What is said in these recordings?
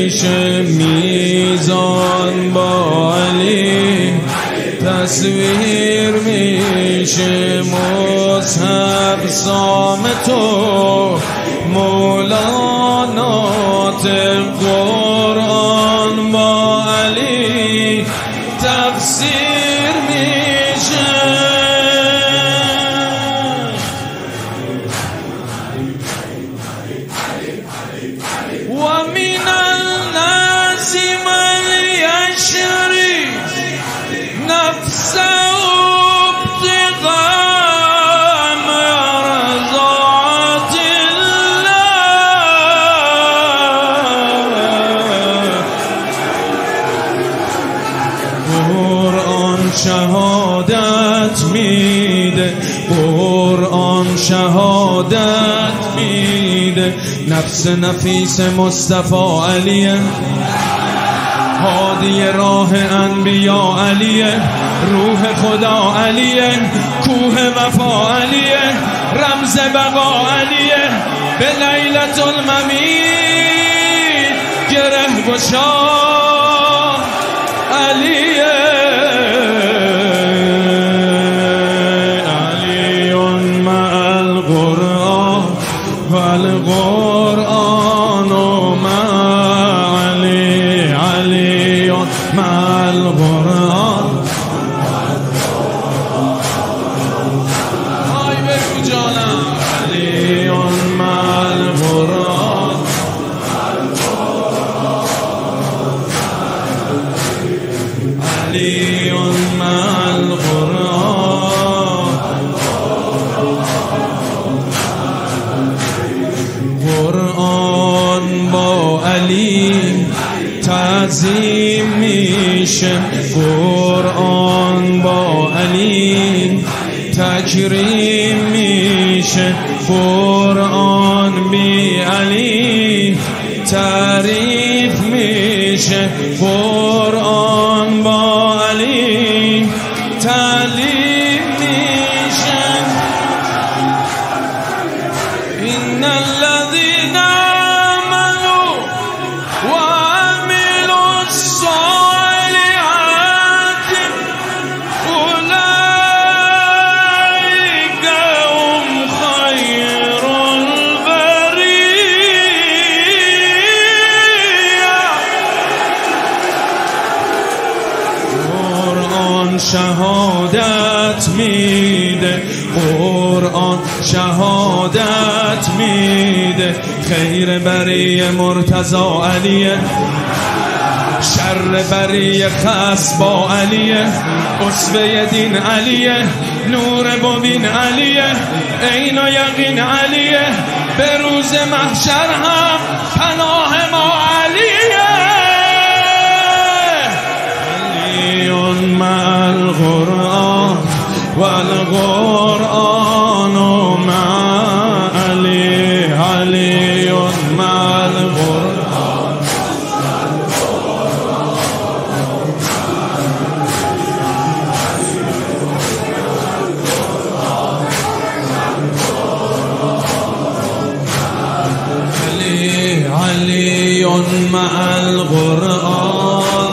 میشه میزان با علی، تصویر میشه مصحف سام تو، مولانا قرآن با علی تفسیر میشه. و من الناس من یشری نفسه ابتغاء مرضات الله. قرآن شهادت میده، قرآن شهادت میده، نفس نفیس مصطفی علیه، هادی راه انبیا علیه، روح خدا علیه، کوه وفا علیه، رمز بقا علیه، به لیلة الممید گره گشا علیه. علی مع القرآن و القرآن مع علی، علی مع القرآن. آی بگو جانم. علی مع القرآن، علی مع القرآن. قرآن با علی تعظیم میشه، قرآن با علی تکریم میشه، قرآن بی علی تعریف میشه، قرآن با علی تعلیم میشه. این الذین آمنوا و عملوا الصالحات اولئک هم خیر البریة. قرآن شهادت میده، قرآن شهادت میده، خیر بریه مرتضی علیه، شر بریه خس با علیه، اسوه دین علیه، نور مبین علیه، عین و یقین علیه، به روز محشر هم پناه ما علیه. علی مع القرآن و القرآن مع علی، علی مع القرآن. علی، علی مع القرآن.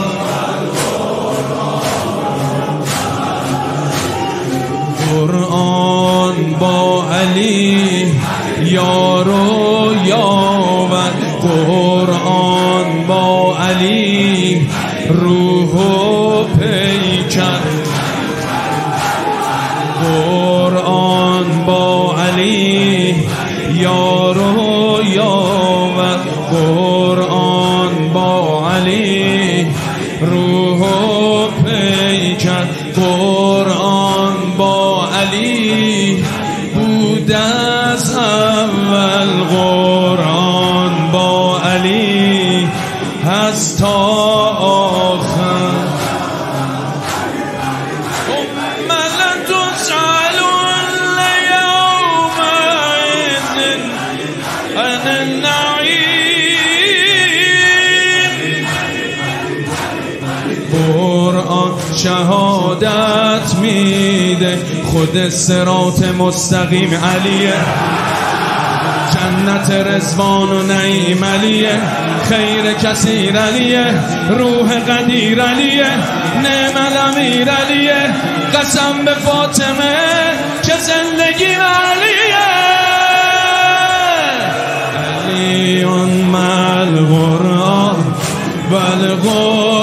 قرآن با علی یارو یاور، قرآن با علی روح و پیکر، قرآن با علی یارو یاور، قرآن با علی روح و پیکر، قرآن با علی بود از اول، قرآن با علی هست تا آخر. قرآن شهادت میده، خود صراط مستقیم علیه، جنت رضوان و نعیم علیه، خیر کثیر علیه، روح قدیر علیه، نعم الامیر علیه، قسم به فاطمه که زندگی علیه. علیون مع القرآن و القرآن